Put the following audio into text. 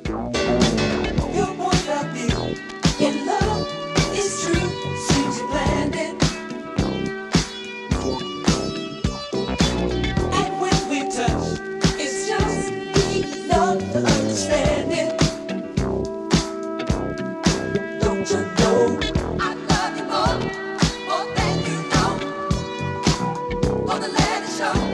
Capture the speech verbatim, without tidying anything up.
Your point of view in love is true. Seems you planned it. And when we touch, it's just enough to understand it. Don't you know I love you more, more than you know. Gonna let it show.